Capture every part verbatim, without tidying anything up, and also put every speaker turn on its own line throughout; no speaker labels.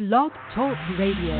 Blog Talk Radio.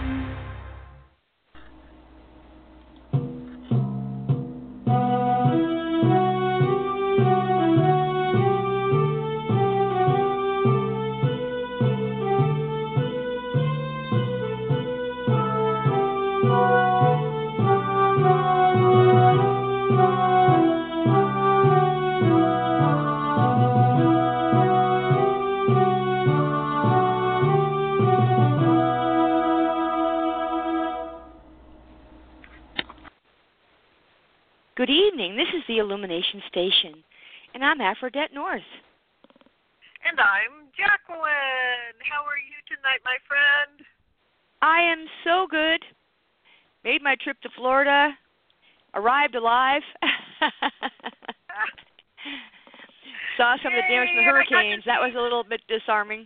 Good evening. This is the Illumination Station, and I'm Aphrodite North.
And I'm Jacqueline. How are you tonight, my friend?
I am so good. Made my trip to Florida. Arrived alive. Saw some
Yay,
of the damage from the hurricanes. That was a little bit disarming.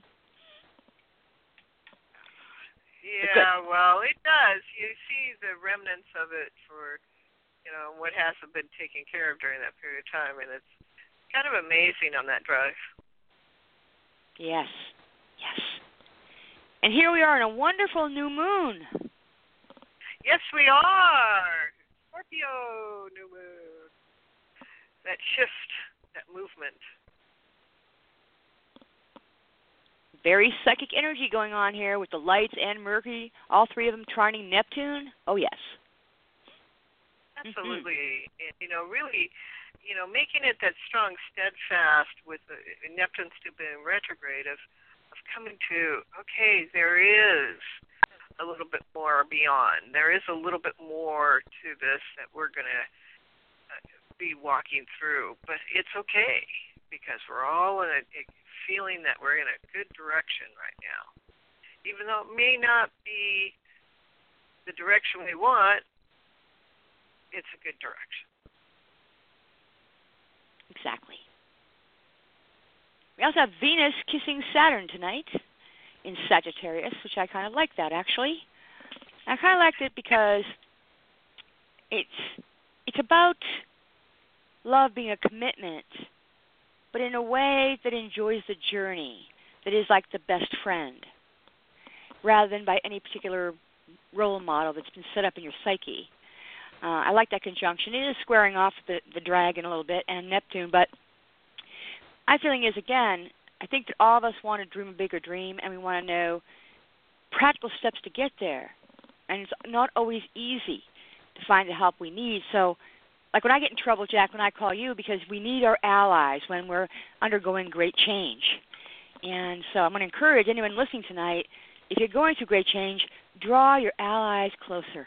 Yeah, well, it does. You see the remnants of it for, you know, what hasn't been taken care of during that period of time, and it's kind of amazing on that drive.
Yes, yes. And here we are in a wonderful new moon.
Yes, we are. Scorpio new moon. That shift, that movement.
Very psychic energy going on here with the lights and Mercury, all three of them trining Neptune. Oh, yes.
Absolutely. Mm-hmm. You know, really, you know, making it that strong, steadfast with the, Neptune still being retrograde of, of coming to, okay, there is a little bit more beyond. There is a little bit more to this that we're going to be walking through. But it's okay because we're all in a, a feeling that we're in a good direction right now. Even though it may not be the direction we want, it's a good direction.
Exactly. We also have Venus kissing Saturn tonight in Sagittarius, which I kind of like that, actually. I kind of liked it because it's it's about love being a commitment, but in a way that enjoys the journey, that is like the best friend, rather than by any particular role model that's been set up in your psyche. Uh, I like that conjunction. It is squaring off the, the dragon a little bit and Neptune, but my feeling is, again, I think that all of us want to dream a bigger dream, and we want to know practical steps to get there. And it's not always easy to find the help we need. So, like when I get in trouble, Jack, when I call you, because we need our allies when we're undergoing great change. And so I'm going to encourage anyone listening tonight, if you're going through great change, draw your allies closer.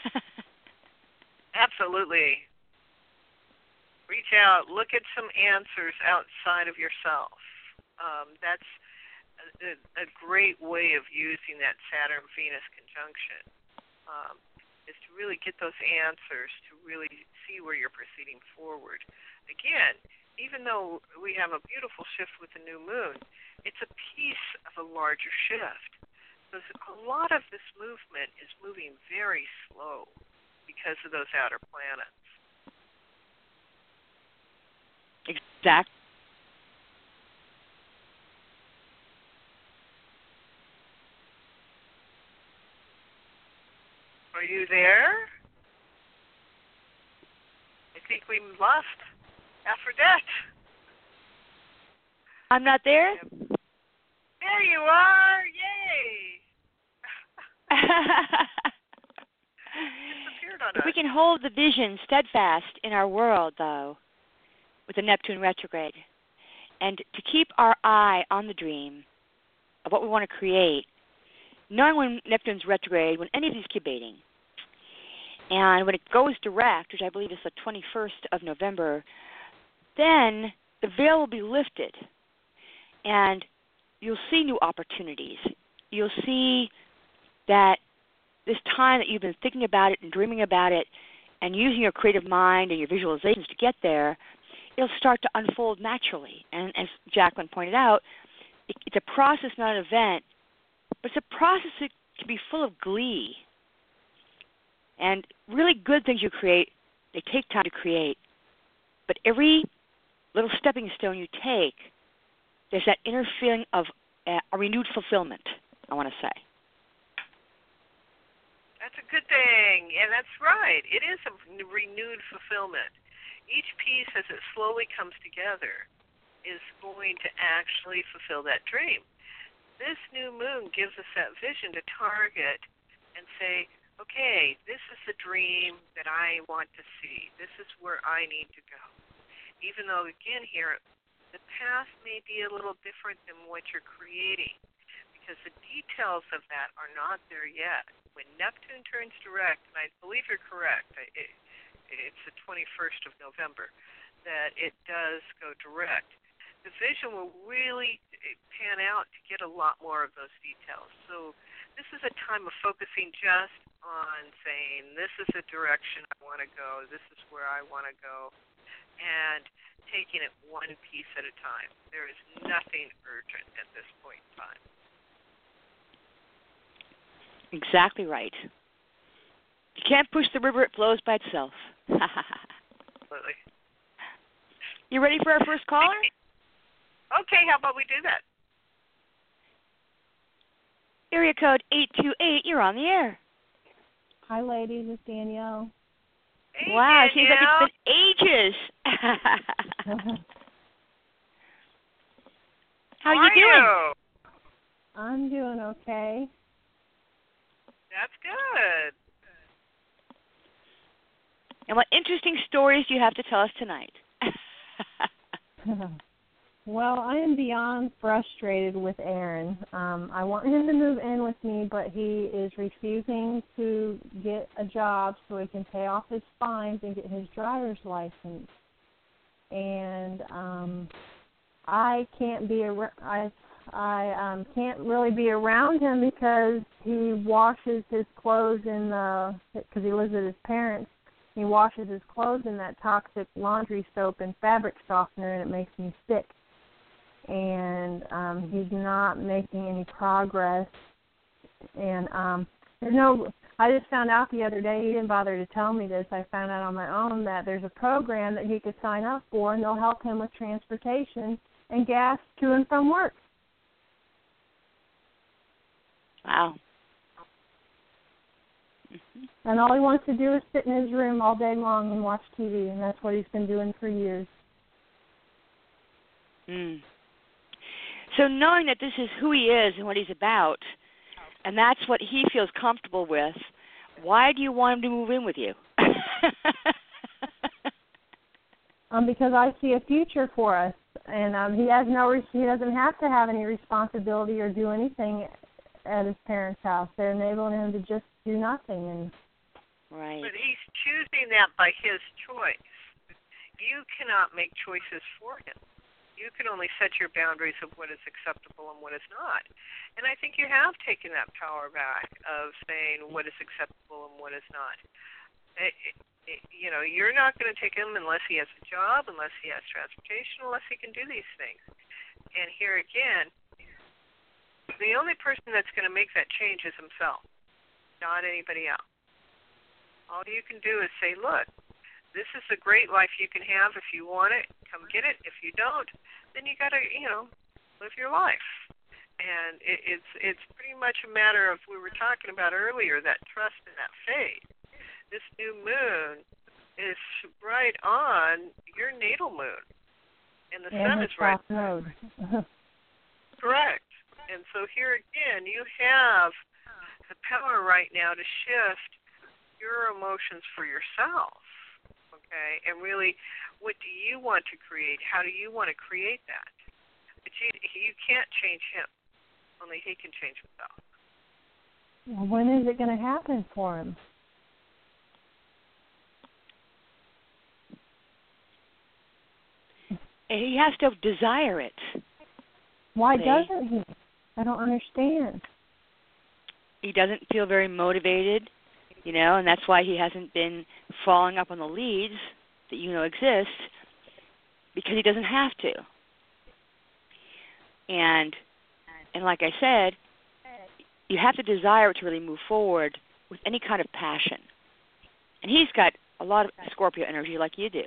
Absolutely. Reach out. Look at some answers outside of yourself. Um, that's a, a great way of using that Saturn-Venus conjunction, um, is to really get those answers, to really see where you're proceeding forward. Again, even though we have a beautiful shift with the new moon, it's a piece of a larger shift. Because a lot of this movement is moving very slow because of those outer planets.
Exactly.
Are you there? I think we lost Aphrodite.
I'm not there?
There you are! Yay!
If we can hold the vision steadfast in our world, though, with the Neptune retrograde, and to keep our eye on the dream of what we want to create, knowing when Neptune's retrograde, when any of these cubating, and when it goes direct, which I believe is the twenty-first of November, then the veil will be lifted, and you'll see new opportunities. You'll see that this time that you've been thinking about it and dreaming about it and using your creative mind and your visualizations to get there, it'll start to unfold naturally. And as Jacqueline pointed out, it, it's a process, not an event, but it's a process that can be full of glee. And really good things you create, they take time to create. But every little stepping stone you take, there's that inner feeling of a renewed fulfillment. I want to say.
That's a good thing, and that's right. It is a renewed fulfillment. Each piece, as it slowly comes together, is going to actually fulfill that dream. This new moon gives us that vision to target and say, okay, this is the dream that I want to see. This is where I need to go. Even though, again, here, the path may be a little different than what you're creating, because the details of that are not there yet. When Neptune turns direct, and I believe you're correct, it, it's the twenty-first of November, that it does go direct. The vision will really pan out to get a lot more of those details. So this is a time of focusing just on saying, this is the direction I want to go, this is where I want to go, and taking it one piece at a time. There is nothing urgent at this point in time.
Exactly right. You can't push the river, it flows by itself.
Absolutely.
You ready for our first caller?
Okay, how about we do that?
Area code eight two eight, you're on the air.
Hi, ladies. It's Danielle.
Hey,
wow,
Danielle.
it seems like it's been ages. How,
How
are you doing?
You?
I'm doing okay.
That's good.
And what interesting stories do you have to tell us tonight?
Well, I am beyond frustrated with Aaron. Um, I want him to move in with me, but he is refusing to get a job so he can pay off his fines and get his driver's license. And um, I can't be ar- I I um, can't really be around him because he washes his clothes in the because he lives with his parents. He washes his clothes in that toxic laundry soap and fabric softener, and it makes me sick. And um, he's not making any progress. And um, there's no. I just found out the other day. He didn't bother to tell me this. I found out on my own that there's a program that he could sign up for, and they'll help him with transportation and gas to and from work.
Wow.
And all he wants to do is sit in his room all day long and watch T V, and that's what he's been doing for years.
Mm. So knowing that this is who he is and what he's about, and that's what he feels comfortable with, why do you want him to move in with you?
um, because I see a future for us, and um, he has no. He doesn't have to have any responsibility or do anything at his parents' house. They're enabling him to just do nothing. And
right.
But he's choosing that by his choice. You cannot make choices for him. You can only set your boundaries of what is acceptable and what is not. And I think you have taken that power back of saying what is acceptable and what is not. It, it, you know, you're not going to take him unless he has a job, unless he has transportation, unless he can do these things. And here again, the only person that's going to make that change is himself, not anybody else. All you can do is say, look, this is a great life you can have. If you want it, come get it. If you don't, then you got to, you know, live your life. And it, it's it's pretty much a matter of, we were talking about earlier, that trust and that faith. This new moon is right on your natal moon, and the
and
sun
his
is right
soft node.
Correct. And so here again, you have the power right now to shift your emotions for yourself, okay? And really, what do you want to create? How do you want to create that? But you, you can't change him. Only he can change himself.
Well, when is it going to happen for him?
He has to desire it.
Why
See?
doesn't he? I don't understand.
He doesn't feel very motivated, you know, and that's why he hasn't been following up on the leads that you know exist, because he doesn't have to. And and like I said, you have to desire it to really move forward with any kind of passion. And he's got a lot of Scorpio energy like you do.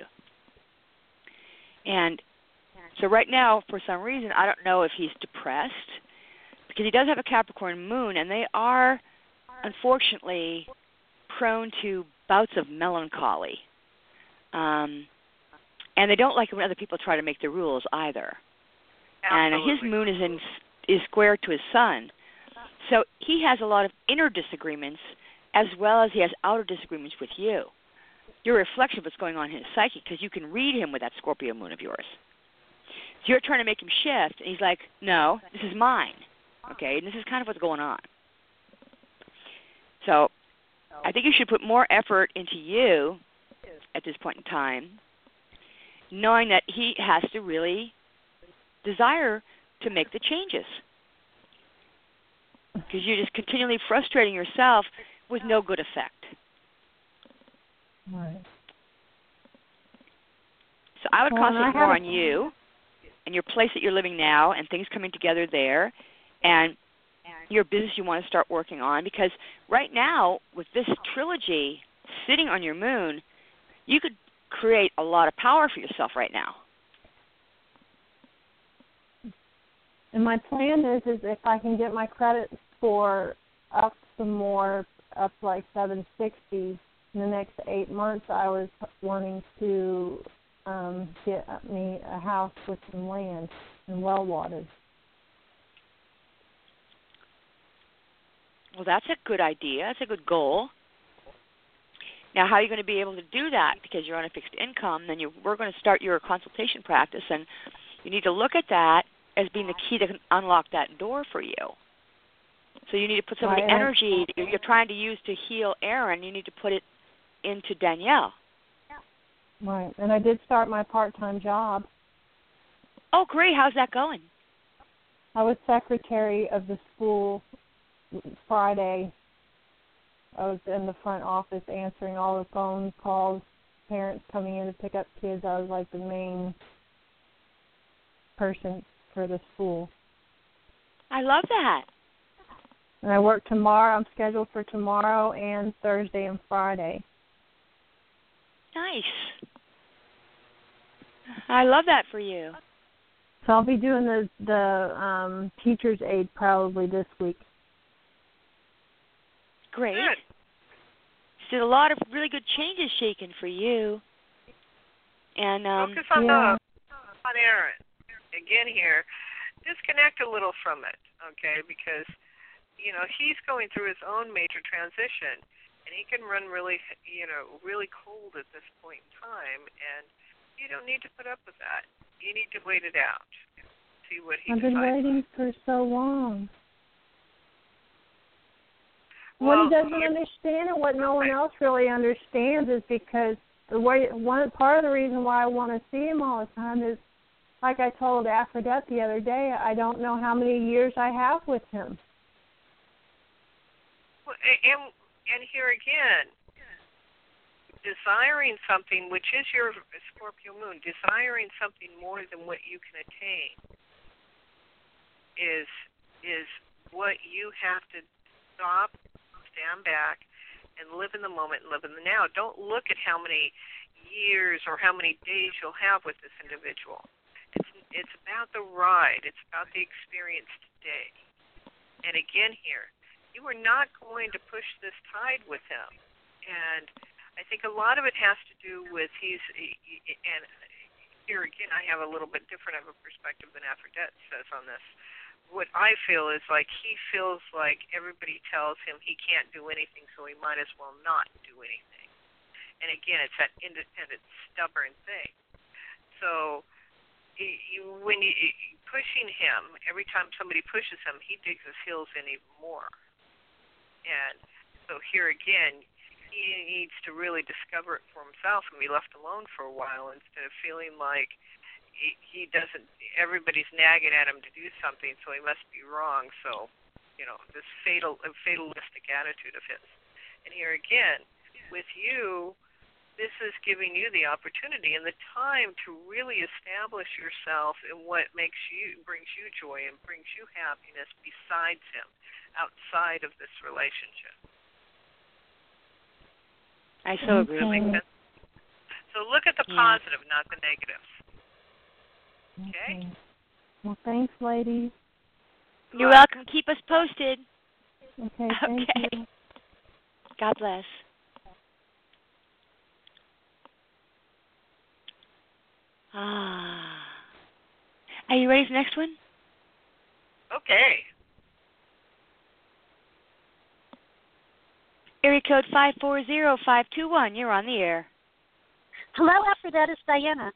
And so right now, for some reason, I don't know if he's depressed, because he does have a Capricorn moon, and they are, unfortunately, prone to bouts of melancholy. Um, and they don't like it when other people try to make the rules either.
Absolutely.
And his moon is in is square to his sun. So he has a lot of inner disagreements as well as he has outer disagreements with you. You're a reflection of what's going on in his psyche because you can read him with that Scorpio moon of yours. So you're trying to make him shift, and he's like, no, this is mine. Okay, and this is kind of what's going on. So I think you should put more effort into you at this point in time, knowing that he has to really desire to make the changes. Because you're just continually frustrating yourself with no good effect.
Right.
So I would
well,
concentrate
I
more
a...
on you and your place that you're living now and things coming together there and your business you want to start working on. Because right now, with this trilogy sitting on your moon, you could create a lot of power for yourself right now.
And my plan is, is if I can get my credit score up some more, up like seven sixty in the next eight months, I was wanting to um, get me a house with some land and well watered.
Well, that's a good idea. That's a good goal. Now, how are you going to be able to do that? Because you're on a fixed income, then you, we're going to start your consultation practice, and you need to look at that as being the key that can unlock that door for you. So you need to put some
right.
of the energy that you're trying to use to heal Aaron, you need to put it into Danielle.
Right, and I did start my part-time job.
Oh, great. How's that going?
I was secretary of the school Friday. I was in the front office answering all the phone calls, parents coming in to pick up kids. I was like the main person for the school.
I love that.
And I work tomorrow. I'm scheduled for tomorrow and Thursday and Friday.
Nice. I love that for you.
So I'll be doing the the um, teacher's aid probably this week.
Great.
Good.
So a lot of really good changes shaken for you. And um,
Focus on
yeah.
the on Aaron. Again here, disconnect a little from it, okay? Because, you know, he's going through his own major transition, and he can run really, you know, really cold at this point in time, and you don't need to put up with that. You need to wait it out, see what he
I've
decides.
been waiting for so long.
Well,
what he doesn't understand and what no one else really understands is because the way one part of the reason why I want to see him all the time is, like I told Aphrodite the other day, I don't know how many years I have with him.
Well, and and here again, desiring something, which is your Scorpio moon, desiring something more than what you can attain, is is what you have to stop, stand back, and live in the moment and live in the now. Don't look at how many years or how many days you'll have with this individual. It's it's about the ride. It's about the experience today. And again here, you are not going to push this tide with him. And I think a lot of it has to do with he's, and here again I have a little bit different of a perspective than Aphrodite says on this. What I feel is like he feels like everybody tells him he can't do anything, so he might as well not do anything. And again, it's that independent, stubborn thing. So You, when you pushing him, every time somebody pushes him, he digs his heels in even more. And so here again, he needs to really discover it for himself and be left alone for a while instead of feeling like he, he doesn't. Everybody's nagging at him to do something, so he must be wrong. So, you know, this fatal, fatalistic attitude of his. And here again, with you, this is giving you the opportunity and the time to really establish yourself in what makes you, brings you joy and brings you happiness besides him, outside of this relationship.
I so agree.
Okay.
So look at the
Yeah.
positive, not the negatives. Okay?
Okay. Well, thanks, ladies.
You're welcome. Keep us posted.
Okay, thank
Okay.
you.
God bless. Ah. Are you ready for the next one?
Okay.
Area code five four zero five two one. You're on the air.
Hello, Aphrodite. It's Diana.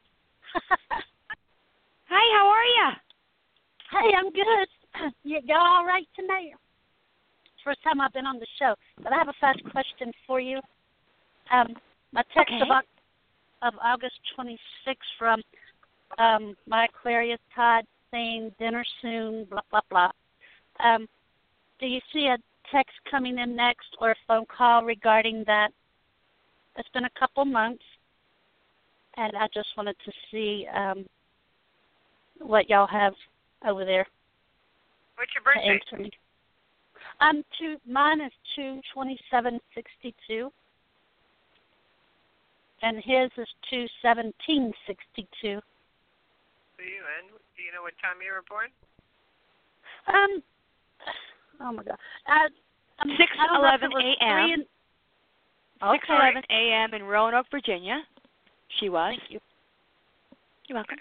Hi, how are you?
Hey, I'm good. Y- y'all all right tonight? First time I've been on the show. But I have a fast question for you. Um, my text
Okay.
of, Au- of August twenty-sixth from um, my Aquarius Todd saying dinner soon, blah, blah, blah. Um, do you see a text coming in next or a phone call regarding that? It's been a couple months, and I just wanted to see um, what y'all have over there.
What's your
To
birthday?
answer me. Um, two, mine is two twenty seven sixty two, and his is two seventeen sixty two.
Do you, and do you know what time you were born?
Um, oh my God, uh, um,
six eleven a.m.
Okay.
six eleven a.m. in Roanoke, Virginia. She was.
Thank you.
You're welcome.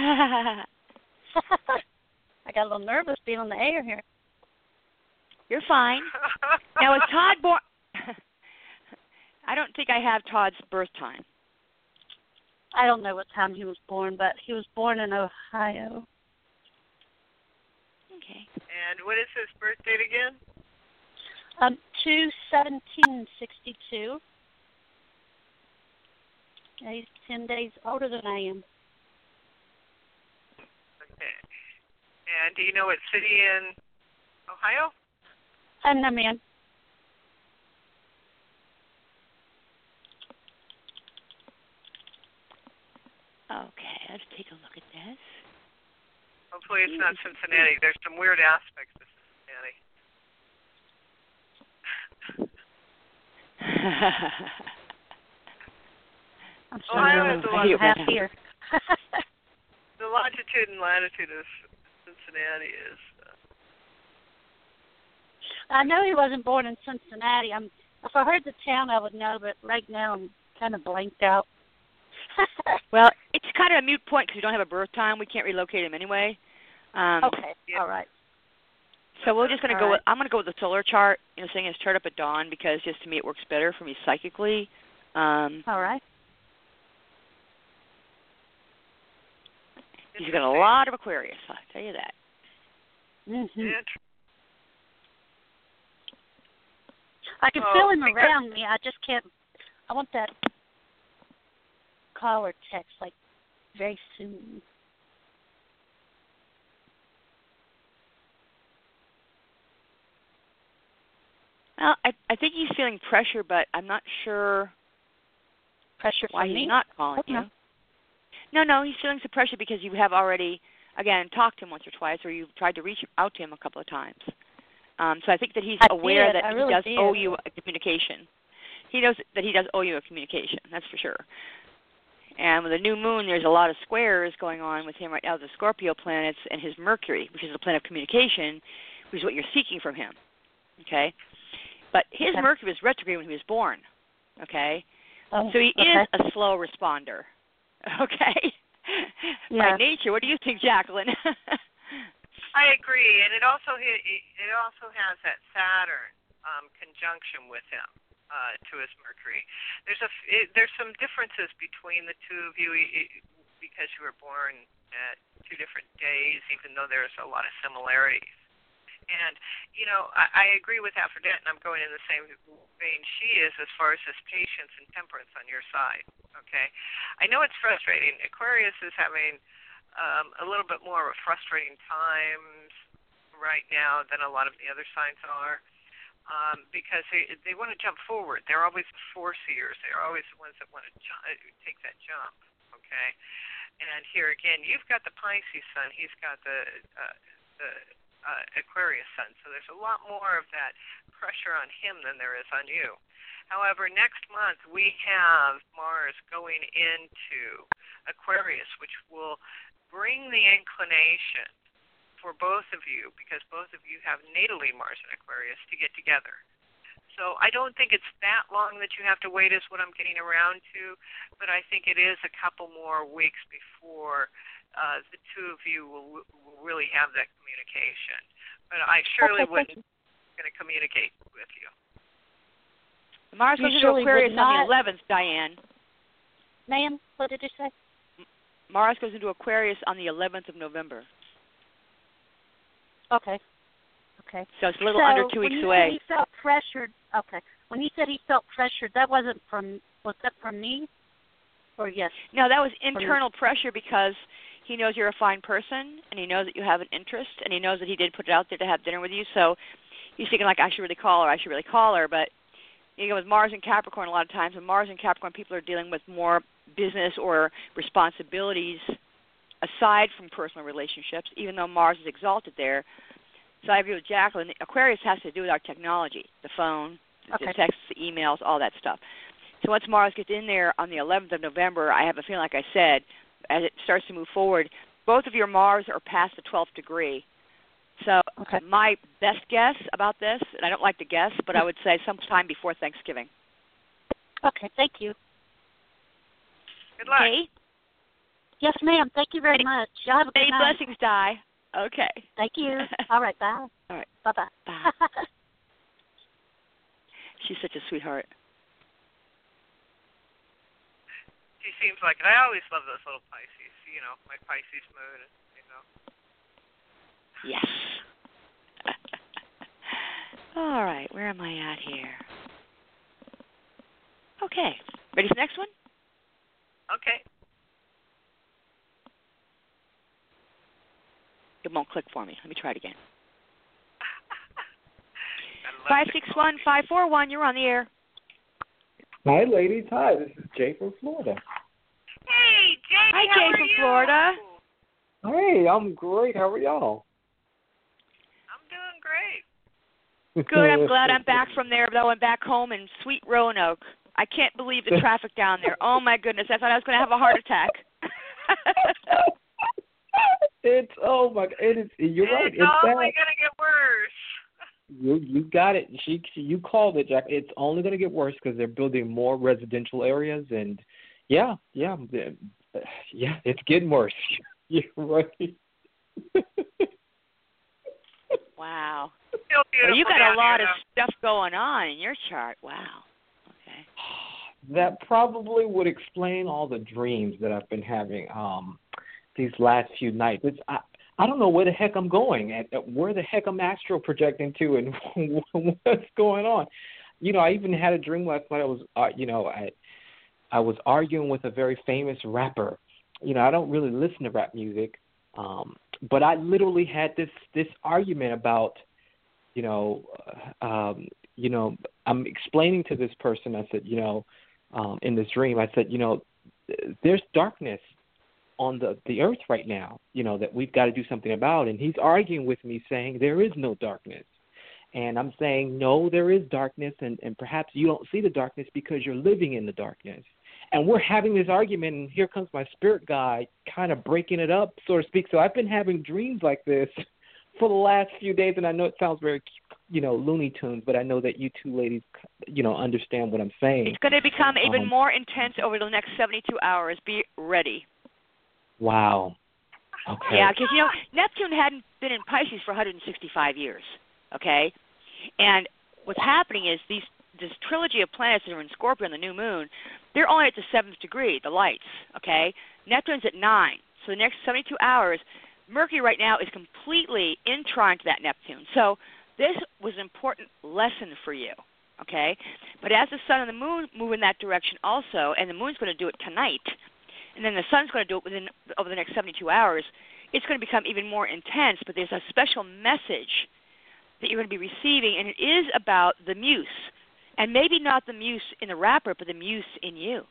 I got a little nervous being on the air here.
You're fine. Now, is Todd born? I don't think I have Todd's birth time.
I don't know what time he was born, but he was born in Ohio.
Okay.
And what is his birth date again?
Um, two seventeen sixty two. Yeah, he's ten days older than I am.
Okay. And do you know what city in Ohio?
And I'm in.
Okay, let's take a look at this.
Hopefully it's not Cincinnati. There's some weird aspects to Cincinnati.
I'm
Ohio
sorry,
is a
I
lot
don't
of
have here.
the longitude and latitude of Cincinnati is. Uh,
I know he wasn't born in Cincinnati. I'm, if I heard the town, I would know, but right now I'm kind of blanked out.
Well, it's kind of a moot point because we don't have a birth time. We can't relocate him anyway. Um,
Okay,
yeah.
all right.
So we're just going to
All
go
right.
with, I'm going to go with the solar chart, you know, saying his chart up at dawn because just to me it works better for me psychically. Um,
All right.
he's got a lot of Aquarius, I'll tell you that.
Mm-hmm.
yeah,
I can
Oh,
feel him
because-
around me. I just can't. I want that call or text like very soon.
Well, I, I think he's feeling pressure, but I'm not sure
Pressure
why
from
he's
me?
not calling
Okay.
you. No, no, he's feeling some pressure because you have already, again, talked to him once or twice, or you've tried to reach out to him a couple of times. Um, so I think that he's
I
aware
did.
that
I
he
really
does
did.
owe you a communication. He knows that he does owe you a communication, that's for sure. And with the new moon, there's a lot of squares going on with him right now, the Scorpio planets and his Mercury, which is the planet of communication, which is what you're seeking from him. Okay? But his
Okay.
Mercury was retrograde when he was born. Okay?
Oh,
So he
okay.
is a slow responder. Okay?
Yeah.
By nature. What do you think, Jacqueline?
I agree, and it also it, it also has that Saturn um, conjunction with him uh, to his Mercury. There's a it, there's some differences between the two of you it, because you were born at two different days, even though there's a lot of similarities. And you know, I, I agree with Aphrodite, and I'm going in the same vein she is as far as his patience and temperance on your side. Okay, I know it's frustrating. Aquarius is having Um, a little bit more frustrating times right now than a lot of the other signs are um, because they they want to jump forward. They're always the foreseers. They're always the ones that want to ju- take that jump. Okay, and here again, you've got the Pisces sun. He's got the uh, the uh, Aquarius sun. So there's a lot more of that pressure on him than there is on you. However, next month we have Mars going into Aquarius, which will bring the inclination for both of you, because both of you have natally Mars in Aquarius, to get together. So I don't think it's that long that you have to wait is what I'm getting around to, but I think it is a couple more weeks before uh, the two of you will, will really have that communication. But I surely
okay,
wouldn't going to communicate with you.
Mars
You
goes into
surely
Aquarius
would
on the
not-
eleventh, Diane.
Ma'am, what did you say?
Mars goes into Aquarius on the eleventh of November.
Okay. Okay.
So it's a little
so
under two
when
weeks
you
away.
Said he felt pressured. Okay. When he said he felt pressured, that wasn't from. Was that from me? Or yes?
No, that was internal pressure because he knows you're a fine person, and he knows that you have an interest, and he knows that he did put it out there to have dinner with you. So he's thinking like, I should really call her. I should really call her. But you know, with Mars and Capricorn, a lot of times, when Mars and Capricorn people are dealing with more business or responsibilities aside from personal relationships, even though Mars is exalted there. So I agree with Jacqueline. Aquarius has to do with our technology, the phone,
Okay.
the texts, the emails, all that stuff. So once Mars gets in there on the eleventh of November, I have a feeling, like I said, as it starts to move forward, both of your Mars are past the twelfth degree. So
Okay.
my best guess about this, and I don't like to guess, but I would say sometime before Thanksgiving.
Okay. Thank you.
Good luck.
Okay?
Yes, ma'am. Thank you very
Many-
much. Y'all have a good
Many
night.
blessings, Di. Okay.
Thank you. All right. Bye.
All right.
Bye-bye.
Bye. She's such a sweetheart.
She seems like it. I always love those little Pisces, you know, my Pisces moon, you know.
Yes. All right, where am I at here? Okay, ready for the next one?
Okay.
It won't click for me. Let me try it again.
I love
Five six one five four one. You're on the air.
Hi, ladies. Hi, this is Jay from Florida.
Hey, Jay.
Hi,
how
Jay
are
from
you?
Florida.
Hey, I'm great. How are y'all?
I'm doing great.
Good. I'm glad I'm back from there, though. I'm back home in sweet Roanoke. I can't believe the traffic down there. Oh my goodness! I thought I was going to have a heart attack.
It's oh my! It is. You're right.
It's,
It's
only
bad.
going to get worse.
You you got it. She, she you called it, Jack. It's only going to get worse because they're building more residential areas, and yeah, yeah, the- yeah. It's getting worse. You're right.
Wow.
Still beautiful
Well, you got
down
a lot
here,
of stuff going on in your chart. Wow. Okay.
That probably would explain all the dreams that I've been having um these last few nights. It's I, I don't know where the heck I'm going, and where the heck I'm astral projecting to, and what's going on. You know, I even had a dream last night. I was, uh, you know, I I was arguing with a very famous rapper. You know, I don't really listen to rap music, um, but I literally had this this argument about, you know, uh, um, you know, I'm explaining to this person. I said, you know, um, in this dream, I said, you know, there's darkness on the, the earth right now, you know, that we've got to do something about. And he's arguing with me saying there is no darkness. And I'm saying, no, there is darkness, and, and perhaps you don't see the darkness because you're living in the darkness. And we're having this argument, and here comes my spirit guide kind of breaking it up, so to speak. So I've been having dreams like this for the last few days, and I know it sounds very, you know, Looney Tunes, but I know that you two ladies, you know, understand what I'm saying.
It's going to become even
Um,
more intense over the next seventy-two hours. Be ready.
Wow. Okay.
Yeah, because, you know, Neptune hadn't been in Pisces for one hundred sixty-five years, okay? And what's happening is these this trilogy of planets that are in Scorpio on the new moon, they're only at the seventh degree, the lights, okay? Neptune's at nine. So the next seventy-two hours, Mercury right now is completely in trine to that Neptune. So this was an important lesson for you, okay? But as the sun and the moon move in that direction also, and the moon's going to do it tonight, and then the sun's going to do it within over the next seventy-two hours, it's going to become even more intense, but there's a special message that you're going to be receiving, and it is about the muse, and maybe not the muse in the rapper, but the muse in you.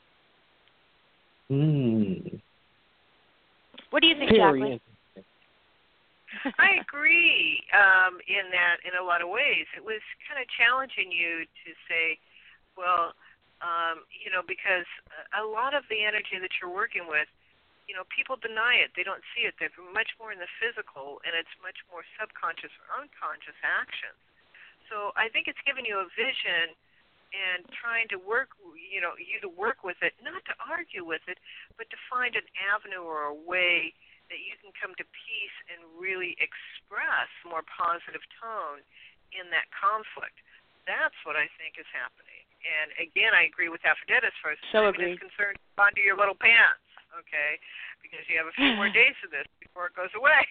Hmm.
What do you think,
Very
Jacqueline?
interesting.
I agree um, in that in a lot of ways. It was kind of challenging you to say, well, um, you know, because a lot of the energy that you're working with you know, people deny it. They don't see it. They're much more in the physical, and it's much more subconscious or unconscious actions. So I think it's giving you a vision and trying to work, you know, you to work with it, not to argue with it, but to find an avenue or a way that you can come to peace and really express more positive tone in that conflict. That's what I think is happening. And again, I agree with Aphrodite as far as
so
timing is concerned. Onto your little pants, okay? Because you have a few more days of this before it goes away.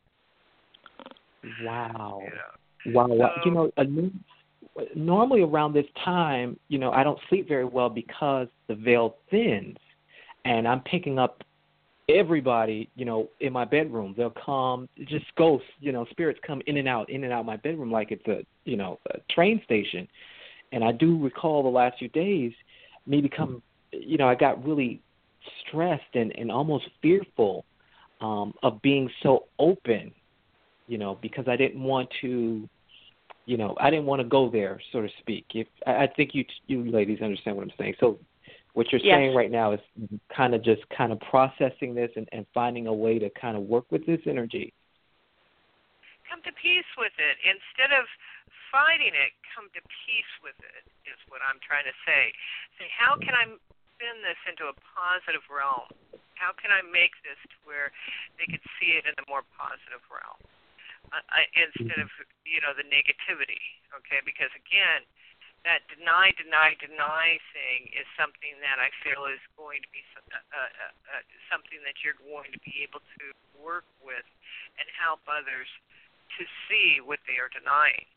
Wow.
You know?
Wow. wow.
So,
you know, uh, normally around this time, you know, I don't sleep very well because the veil thins, and I'm picking up everybody, you know, in my bedroom. They'll come, just ghosts, you know, spirits come in and out, in and out of my bedroom like it's a, you know, a train station. And I do recall the last few days me become, you know, I got really stressed and, and almost fearful um, of being so open, you know, because I didn't want to, you know, I didn't want to go there, so to speak. If I, I think you you ladies understand what I'm saying. So what you're
yes.
saying right now is kind of just kind of processing this and, and finding a way to kind of work with this energy.
Come to peace with it. Instead of fighting it, come to peace with it is what I'm trying to say. Say, how can I spin this into a positive realm? How can I make this to where they could see it in a more positive realm uh, I, instead of, you know, the negativity, okay? Because, again, that deny, deny, deny thing is something that I feel is going to be uh, uh, uh, something that you're going to be able to work with and help others to see what they are denying.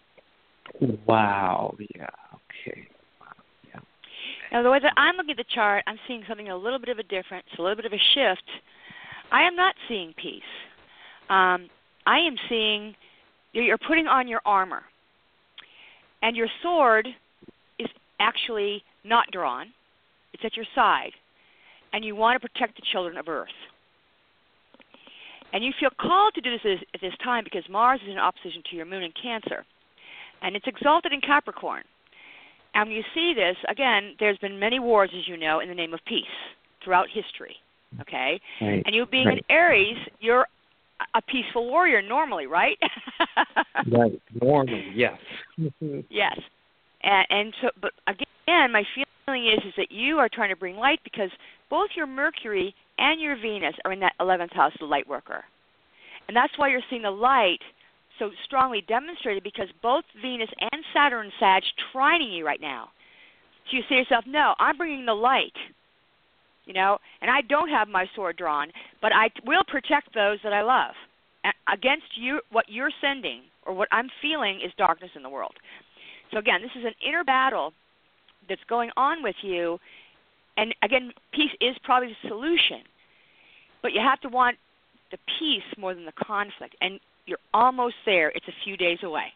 Wow. Yeah. Okay. Wow. Yeah.
Now, the way that I'm looking at the chart, I'm seeing something a little bit of a difference, a little bit of a shift. I am not seeing peace. Um, I am seeing you're putting on your armor. And your sword is actually not drawn. It's at your side. And you want to protect the children of Earth. And you feel called to do this at this time because Mars is in opposition to your moon in Cancer. And it's exalted in Capricorn. And when you see this, again, there's been many wars, as you know, in the name of peace throughout history. Okay?
Right.
And you being
right.
an Aries, you're a peaceful warrior normally, right?
Right. Normally, yes.
Yes. And, and so, but again, my feeling is is that you are trying to bring light because both your Mercury and your Venus are in that eleventh house of the light worker. And that's why you're seeing the light so strongly demonstrated because both Venus and Saturn Sag trining you right now. So you say to yourself, no, I'm bringing the light. You know, and I don't have my sword drawn, but I will protect those that I love. Against you, what you're sending or what I'm feeling is darkness in the world. So again, this is an inner battle that's going on with you. And again, peace is probably the solution, but you have to want the peace more than the conflict. And you're almost there. It's a few days away.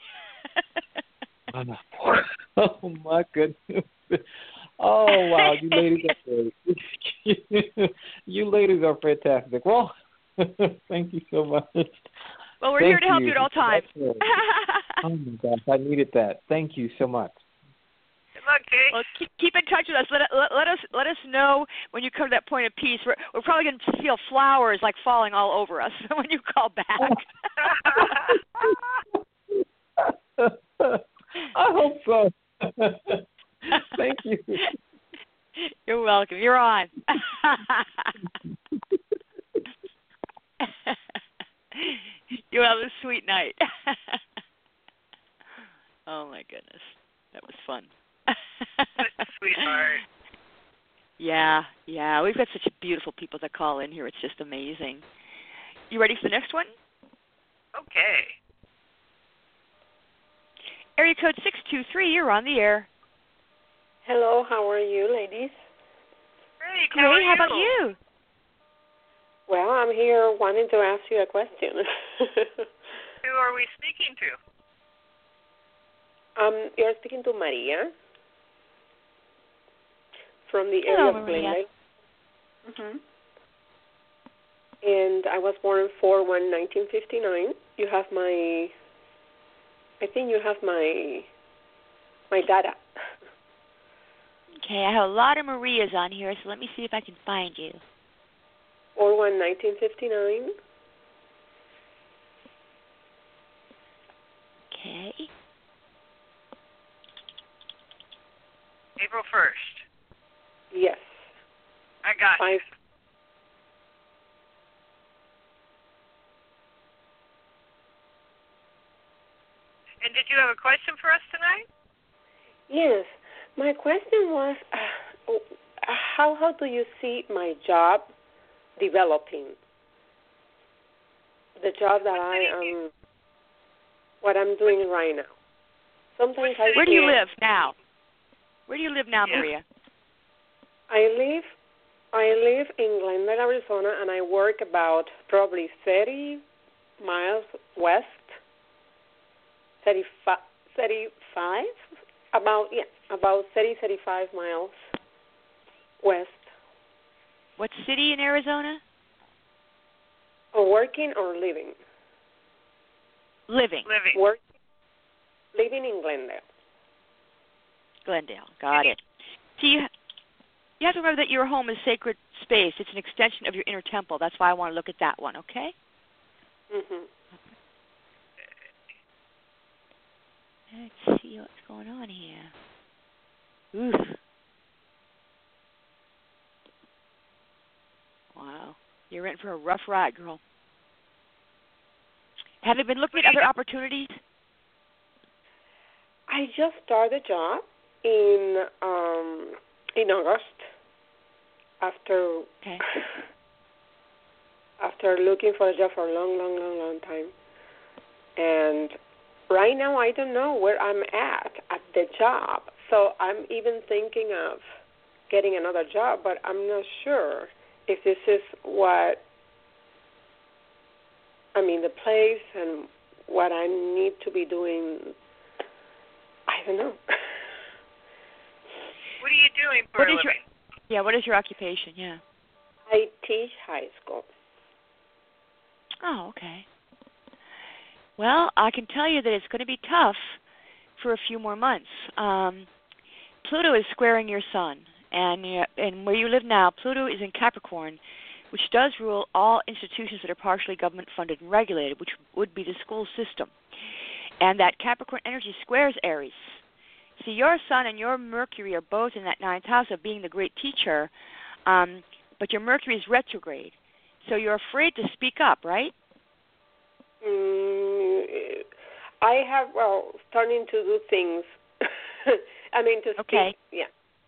Okay.
Oh my goodness. Oh, wow, you ladies are great. You ladies are fantastic. Well, thank you so much.
Well, we're
thank
here to help
you.
you at all times.
Oh, my gosh, I needed that. Thank you so much.
Good luck, Jay.
Well, keep, keep in touch with us. Let, let, let us let us know when you come to that point of peace. We're, we're probably going to feel flowers like falling all over us when you call back.
I hope so. Thank you.
You're welcome. You're on. You have a sweet night. Oh, my goodness. That was fun.
Sweetheart.
Yeah, yeah. We've got such beautiful people that call in here. It's just amazing. You ready for the next one?
Okay.
Area code six two three, you're on the air.
Hello, how are you, ladies?
Great.
Great,
How, are
how about you?
Well, I'm here wanting to ask you a question.
Who are we speaking to?
um, you're speaking to Maria from the
Hello,
area of
Maria.
Glendale. Mm-hmm. And I was born four one nineteen fifty-nine. You have my, I think you have my, my data.
Okay, I have a lot of Marias on here, so let me see if I can find you.
four one nineteen fifty-nine.
Okay.
April first.
Yes.
I got
Five.
you. And did you have a question for us tonight?
Yes. My question was, uh, how how do you see my job developing? The job that I am, what I'm doing right now. Sometimes I
Where do you
feel-
live now? Where do you live now,
Yeah.
Maria?
I live I live in Glendale, Arizona, and I work about probably thirty miles west, thirty-five, thirty-five about, yeah, about thirty, thirty-five miles west.
What city in Arizona?
Or working or living?
Living.
Living.
Work, living in Glendale.
Glendale. Got it. See, you, you have to remember that your home is sacred space. It's an extension of your inner temple. That's why I want to look at that one, okay?
Mhm.
Let's see what's going on here. Oof. Wow. You're in for a rough ride, girl. Have you been looking at other opportunities?
I just started a job in um in August after
Okay.
after looking for a job for a long, long, long, long time. And right now I don't know where I'm at at the job. So I'm even thinking of getting another job, but I'm not sure if this is what, I mean, the place and what I need to be doing. I don't know.
What are you doing for
What
a
is your
living?
Yeah, what is your occupation? Yeah.
I teach high school.
Oh, okay. Well, I can tell you that it's going to be tough for a few more months. Um, Pluto is squaring your sun, and uh, and where you live now, Pluto is in Capricorn, which does rule all institutions that are partially government funded and regulated, which would be the school system. And that Capricorn energy squares Aries. See, your sun and your Mercury are both in that ninth house of being the great teacher, um, but your Mercury is retrograde. So you're afraid to speak up, right?
Mm, I have, well, starting to do things. I mean, to speak.
Okay.
Yeah.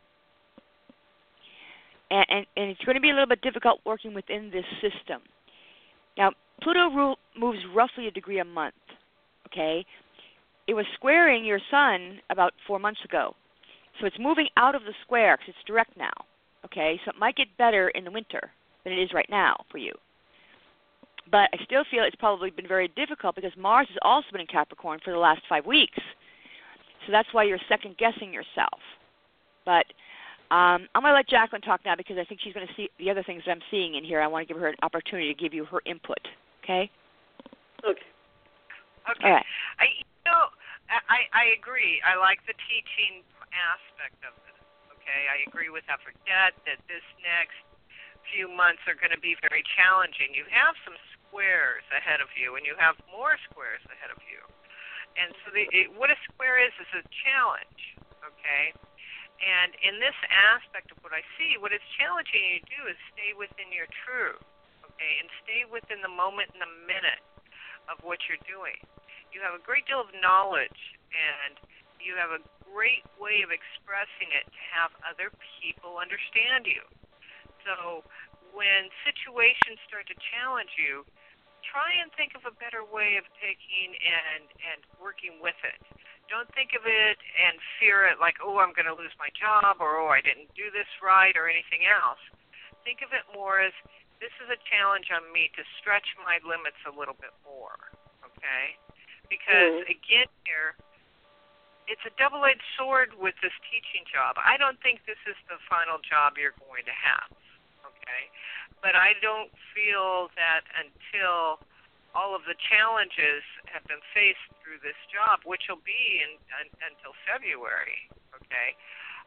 And, and, and it's going to be a little bit difficult working within this system. Now, Pluto rule, moves roughly a degree a month, okay? It was squaring your sun about four months ago. So it's moving out of the square because it's direct now, okay? So it might get better in the winter than it is right now for you. But I still feel it's probably been very difficult because Mars has also been in Capricorn for the last five weeks. So that's why you're second-guessing yourself. But um, I'm going to let Jacqueline talk now because I think she's going to see the other things that I'm seeing in here. I want to give her an opportunity to give you her input, okay?
Okay.
Okay.
All right.
I you know I I agree. I like the teaching aspect of this. Okay, I agree with that for Dad that this next few months are going to be very challenging. You have some squares ahead of you, and you have more squares ahead of you. And so the, it, what a square is is a challenge. Okay. And in this aspect of what I see, what it's challenging you to do is stay within your truth. Okay, and stay within the moment and the minute of what you're doing. You have a great deal of knowledge, and you have a great way of expressing it to have other people understand you. So when situations start to challenge you, try and think of a better way of taking and, and working with it. Don't think of it and fear it like, oh, I'm going to lose my job, or, oh, I didn't do this right, or anything else. Think of it more as, this is a challenge on me to stretch my limits a little bit more, okay? Because, mm-hmm. again, here, it's a double-edged sword with this teaching job. I don't think this is the final job you're going to have, okay? But I don't feel that until all of the challenges have been faced through this job, which will be in, un, until February, okay?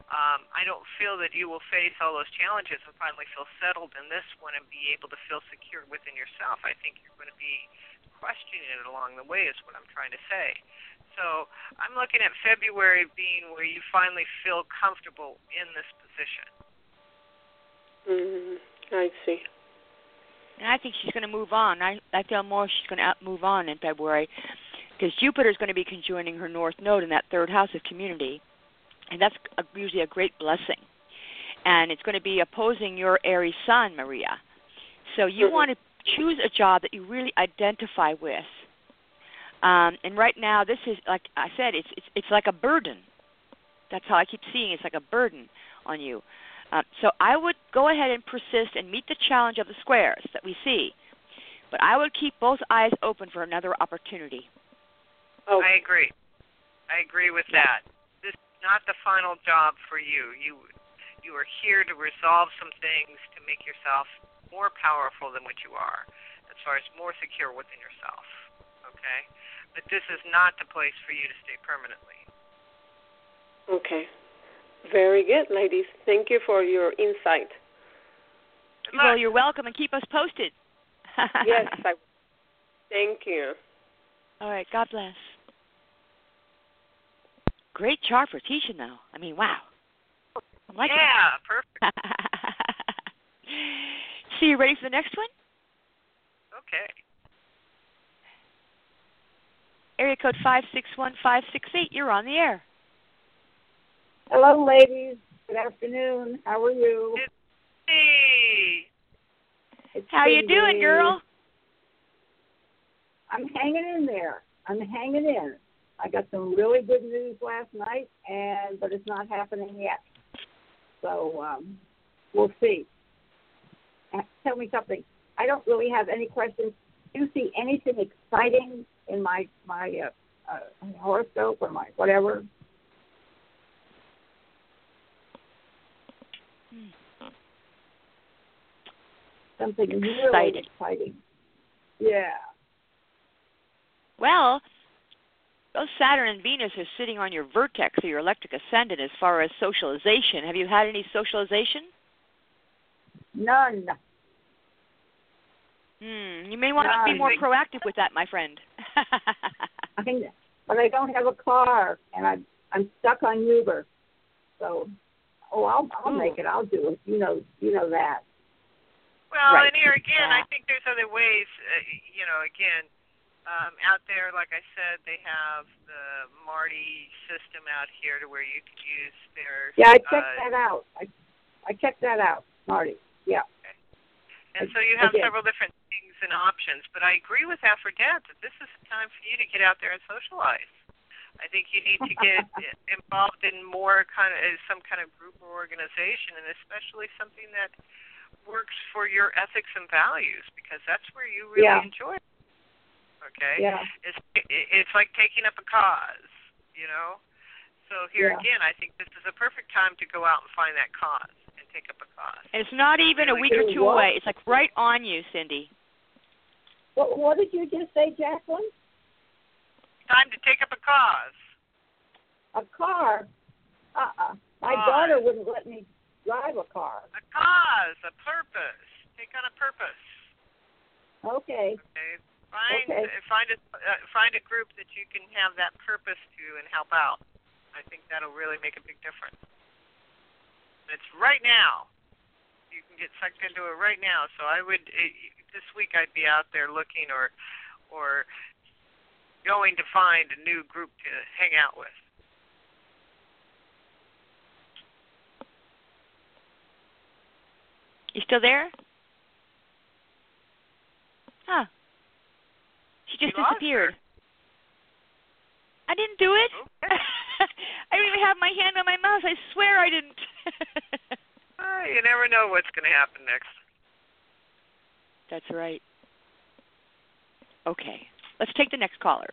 Um, I don't feel that you will face all those challenges and finally feel settled in this one and be able to feel secure within yourself. I think you're going to be questioning it along the way is what I'm trying to say. So I'm looking at February being where you finally feel comfortable in this position.
Mm, I see.
And I think she's going to move on. I, I feel more she's going to move on in February because Jupiter's going to be conjoining her North Node in that third house of community. And that's a, usually a great blessing. And it's going to be opposing your Aries sun, Maria. So you mm-hmm. want to choose a job that you really identify with. Um, and right now, this is, like I said, it's, it's it's like a burden. That's how I keep seeing it. It's like a burden on you. Uh, so I would go ahead and persist and meet the challenge of the squares that we see. But I would keep both eyes open for another opportunity.
Oh, I agree. I agree with that. Not the final job for you. You you are here to resolve some things to make yourself more powerful than what you are, as far as more secure within yourself. Okay? But this is not the place for you to stay permanently.
Okay. Very good, ladies. Thank you for your insight.
Well, you're welcome, and keep us posted.
Yes, I thank you.
All right. God bless. Great chart for teaching, though. I mean, wow. I'm liking
yeah,
it.
Perfect.
So you ready for the next one?
Okay.
Area code five six one five six eight. You're on the air.
Hello, ladies. Good afternoon. How are you?
It's me.
It's
How you doing, girl?
I'm hanging in there. I'm hanging in. I got some really good news last night, and but it's not happening yet. So um, we'll see. Uh, tell me something. I don't really have any questions. Do you see anything exciting in my my uh, uh, horoscope or my whatever?
Hmm.
Something really
exciting.
exciting. Yeah.
Well, both Saturn and Venus are sitting on your vertex or your electric ascendant as far as socialization. Have you had any socialization?
None.
Hmm. You may want
None.
to be more proactive with that, my friend.
I think, but I don't have a car, and I'm I'm stuck on Uber. So, oh, I'll I'll
Ooh.
make it. I'll do it. You know, you know that.
Well,
right.
and here again, I think there's other ways. Uh, you know, again. Um, out there, like I said, they have the Marty system out here to where you could use their...
Yeah, I checked
uh,
that out. I I checked that out, Marty. Yeah.
Okay. And
I,
so you have several different things and options. But I agree with Aphrodite that this is a time for you to get out there and socialize. I think you need to get involved in more kind of some kind of group or organization, and especially something that works for your ethics and values, because that's where you really
yeah.
enjoy it. Okay,
yeah.
it's it's like taking up a cause, you know. So here
yeah.
again, I think this is a perfect time to go out and find that cause and take up a cause.
And it's not even
really
a week or two
what?
away. It's like right on you, Cindy.
What, what did you just say, Jacqueline?
Time to take up a cause.
A car? Uh-uh. My
Cause.
daughter wouldn't let me drive a car.
A cause, a purpose. Take on a purpose.
Okay.
Okay. Find
okay.
find a uh, find a group that you can have that purpose to and help out. I think that'll really make a big difference. It's right now. You can get sucked into it right now. So I would uh, this week I'd be out there looking or or going to find a new group to hang out with.
You still there? Huh. She just
You lost
disappeared.
her.
I didn't do it.
Okay.
I didn't even have my hand on my mouse. I swear I didn't.
uh, you never know what's going to happen next.
That's right. Okay. Let's take the next caller.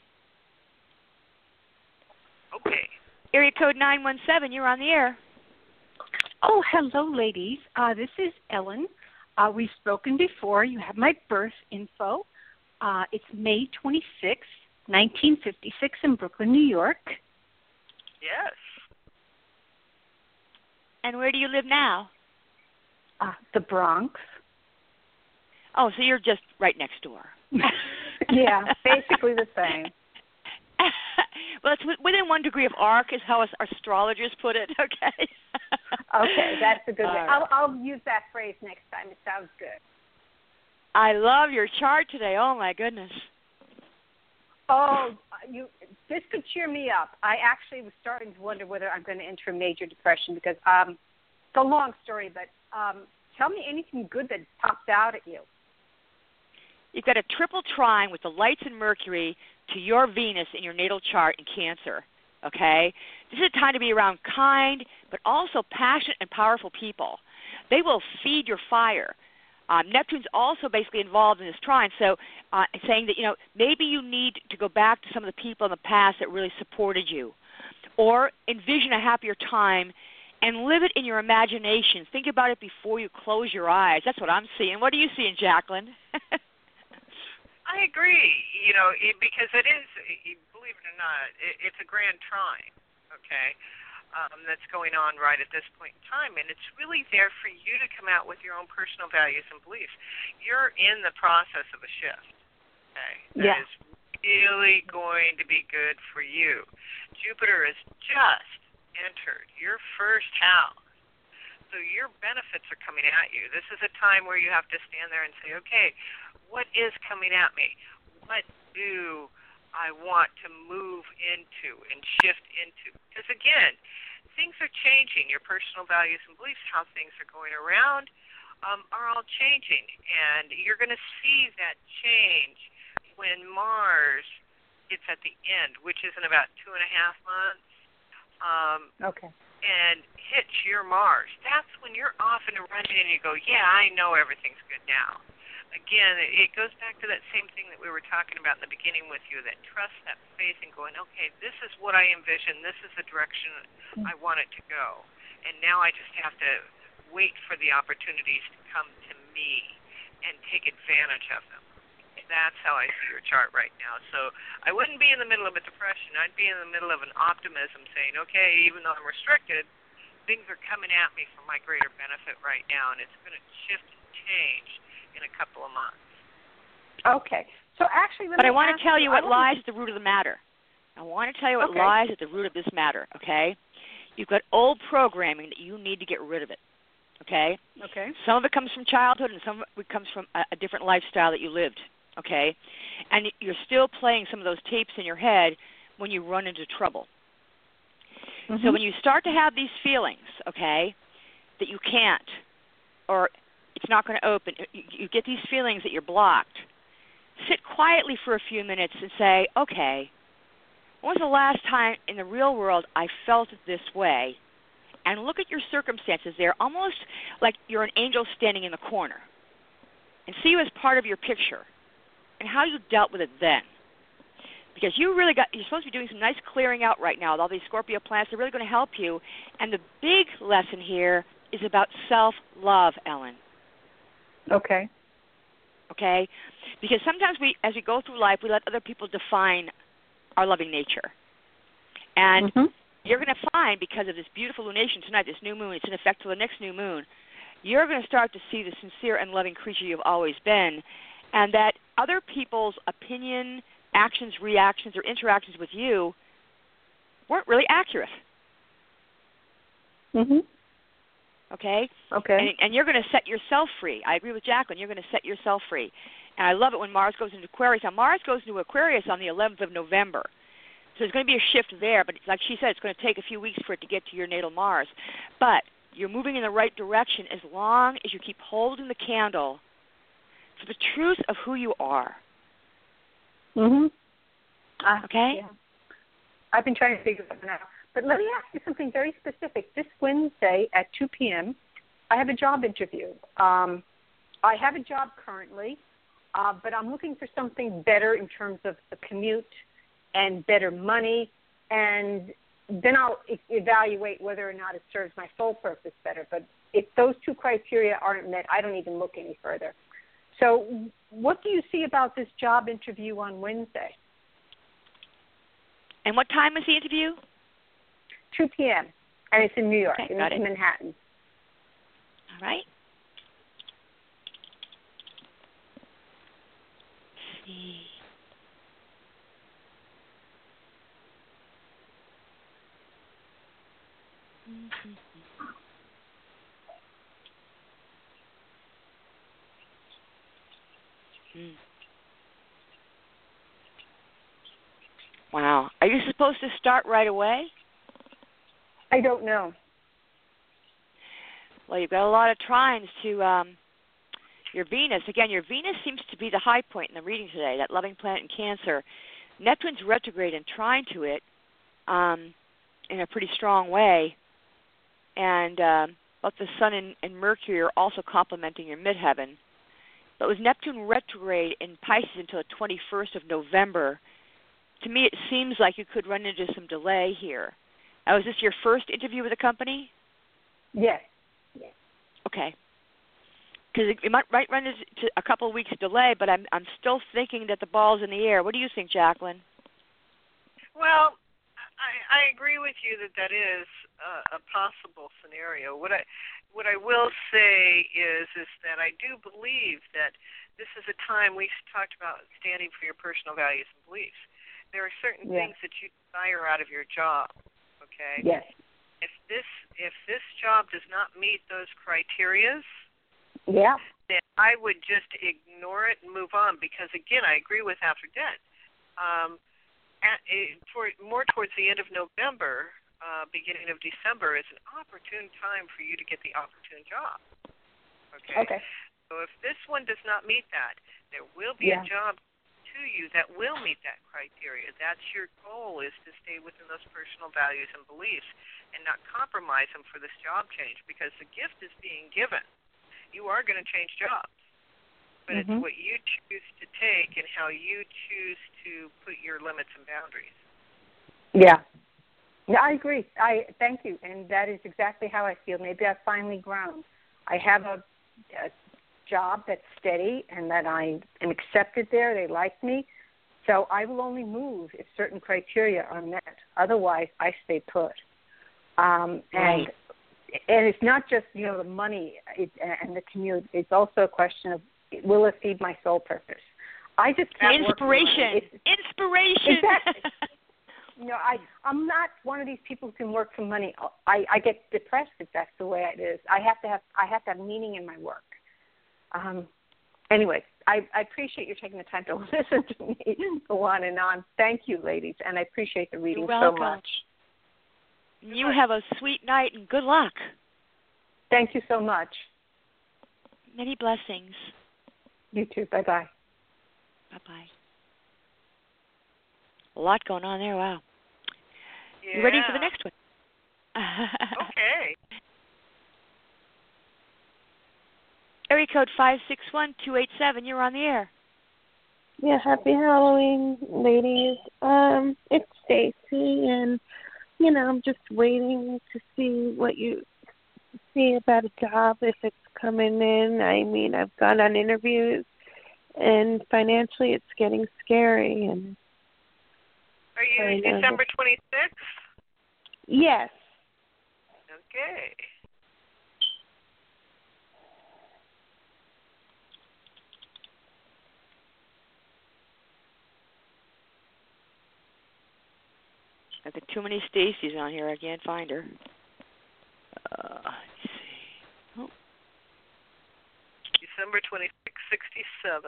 Okay.
Area code nine one seven, you're on the air.
Oh, hello, ladies. Uh, this is Ellen. Uh, we've spoken before. You have my birth info. Uh, it's May twenty-sixth, nineteen fifty-six in Brooklyn, New York.
Yes.
And where do you live now?
Uh, the Bronx.
Oh, so you're just right next door.
Yeah, basically the same.
Well, it's within one degree of arc, is how us astrologers put it. Okay.
Okay, that's a good way.
Right.
I'll, I'll use that phrase next time. It sounds good.
I love your chart today. Oh my goodness.
Oh, you. This could cheer me up. I actually was starting to wonder whether I'm going to enter a major depression because um, it's a long story. But um, tell me anything good that popped out at you.
You've got a triple trine with the lights in Mercury to your Venus in your natal chart in Cancer, okay? This is a time to be around kind but also passionate and powerful people. They will feed your fire. Um, Neptune's also basically involved in this trine, so uh, saying that, you know, maybe you need to go back to some of the people in the past that really supported you, or envision a happier time and live it in your imagination. Think about it before you close your eyes. That's what I'm seeing. What are you seeing, Jacqueline?
I agree, you know, it, because it is, believe it or not, it, it's a grand trine, okay, um, that's going on right at this point in time, and it's really there for you to come out with your own personal values and beliefs. You're in the process of a shift, okay, that
yeah.
is really going to be good for you. Jupiter has just entered your first house, so your benefits are coming at you. This is a time where you have to stand there and say, okay, what is coming at me? What do I want to move into and shift into? Because, again, things are changing. Your personal values and beliefs, how things are going around, um, are all changing. And you're going to see that change when Mars gets at the end, which is in about two and a half months. Um,
okay.
And hits your Mars. That's when you're off and running and you go, yeah, I know everything's good now. Again, it goes back to that same thing that we were talking about in the beginning with you, that trust, that faith, and going, okay, this is what I envision. This is the direction I want it to go. And now I just have to wait for the opportunities to come to me and take advantage of them. That's how I see your chart right now. So I wouldn't be in the middle of a depression. I'd be in the middle of an optimism saying, okay, even though I'm restricted, things are coming at me for my greater benefit right now, and it's going to shift and change in a couple of months.
Okay. So actually, let
but
me
I want to tell you what lies
to...
at the root of the matter. I want to tell you what
okay.
lies at the root of this matter, okay? You've got old programming that you need to get rid of it, okay?
Okay.
Some of it comes from childhood, and some of it comes from a, a different lifestyle that you lived, okay? And you're still playing some of those tapes in your head when you run into trouble. Mm-hmm. So when you start to have these feelings, okay, that you can't, or it's not going to open, you, you get these feelings that you're blocked, sit quietly for a few minutes and say, okay, when was the last time in the real world I felt this way? And look at your circumstances there, almost like you're an angel standing in the corner, and see you as part of your picture and how you dealt with it then. Because you really got, you're supposed to be doing some nice clearing out right now with all these Scorpio planets. They're really going to help you. And the big lesson here is about self-love, Ellen.
Okay.
Okay? Because sometimes we, as we go through life, we let other people define our loving nature. And
mm-hmm.
you're going to find, because of this beautiful lunation tonight, this new moon, it's in effect till the next new moon, you're going to start to see the sincere and loving creature you've always been, and that other people's opinion, actions, reactions, or interactions with you weren't really accurate.
Mm-hmm.
Okay?
Okay.
And, and you're going to set yourself free. I agree with Jacqueline. You're going to set yourself free. And I love it when Mars goes into Aquarius. Now, Mars goes into Aquarius on the eleventh of November. So there's going to be a shift there. But like she said, it's going to take a few weeks for it to get to your natal Mars. But you're moving in the right direction as long as you keep holding the candle for the truth of who you are.
Mm-hmm. Uh,
okay?
Yeah. I've been trying to figure that out. But let me ask you something very specific. This Wednesday at two p.m., I have a job interview. Um, I have a job currently, uh, but I'm looking for something better in terms of the commute and better money, and then I'll e- evaluate whether or not it serves my full purpose better. But if those two criteria aren't met, I don't even look any further. So what do you see about this job interview on Wednesday?
And what time is the interview?
two p.m. and it's in New York,
Okay,
in,
got
in
it.
Manhattan.
All right. Let's see. Mm-hmm. Mm. Wow. Are you supposed to start right away?
I don't know.
Well, you've got a lot of trines to um, your Venus. Again, your Venus seems to be the high point in the reading today, that loving planet in Cancer. Neptune's retrograde and trine to it um, in a pretty strong way. And um, both the Sun and, and Mercury are also complementing your midheaven. But with Neptune retrograde in Pisces until the twenty-first of November, to me it seems like you could run into some delay here. Now, is this your first interview with a company?
Yes.
Okay. Because it, it might, might run into a couple of weeks delay, but I'm I'm still thinking that the ball's in the air. What do you think, Jacqueline?
Well, I, I agree with you that that is a, a possible scenario. What I what I will say is is that I do believe that this is a time we talked about standing for your personal values and beliefs. There are certain
Yeah.
things that you desire out of your job. Okay.
Yes.
If this if this job does not meet those criterias,
Yeah.
then I would just ignore it and move on. Because again, I agree with After Debt. Um, at, it, toward, more towards the end of November, uh, beginning of December, is an opportune time for you to get the opportune job. Okay.
Okay.
So if this one does not meet that, there will be
Yeah.
a job to you that will meet that criteria. That's your goal, is to stay within those personal values and beliefs and not compromise them for this job change, because the gift is being given. You are going to change jobs, but
Mm-hmm.
it's what you choose to take and how you choose to put your limits and boundaries.
Yeah. Yeah, I agree. I thank you, and that is exactly how I feel. Maybe I've finally grown. I have a, a job that's steady and that I am accepted there. They like me. So I will only move if certain criteria are met. Otherwise, I stay put. Um, and
Right.
and it's not just, you know, the money it, and the commute. It's also a question of, will it feed my soul purpose? I just can't work for money.
Inspiration.
It's-
Inspiration.
Exactly. You know, I, I'm not one of these people who can work for money. I, I get depressed if that's the way it is. I have to have I have to have meaning in my work. Um, anyway, I, I appreciate you taking the time to listen to me go on and on. Thank you, ladies, and I appreciate the reading
You're
so
welcome.
much.
You have a sweet night and good luck.
Thank you so much.
Many blessings.
You too. Bye-bye.
Bye-bye. A lot going on there. Wow.
Yeah.
You ready for the next one?
Okay.
Area code five six one two eight seven. You're on the air.
Yeah, happy Halloween, ladies. Um, it's Stacy, and you know, I'm just waiting to see what you see about a job, if it's coming in. I mean, I've gone on interviews, and financially, it's getting scary. And
Are you
I know.
December twenty-sixth?
yes,
Okay.
I've got too many Stacys on here. I can't find her. Uh, let's see. Oh,
December twenty-sixth, sixty-seven.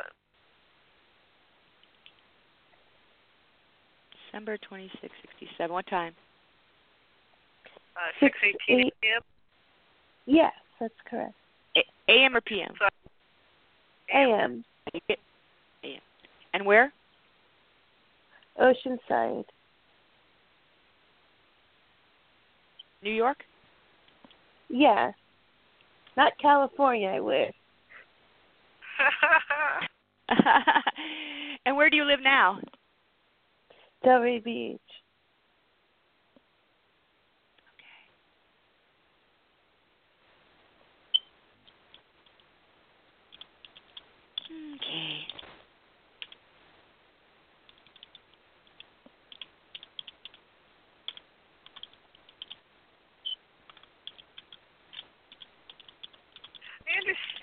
December twenty-sixth, sixty-seven. What time?
Uh,
Six,
six eighteen
eight.
a.m.
yes, that's correct.
A- A.M. or P M?
A M.
A M. And where?
Oceanside.
New York?
Yes. Not California, I wish.
And where do you live now?
Delray Beach.
Okay.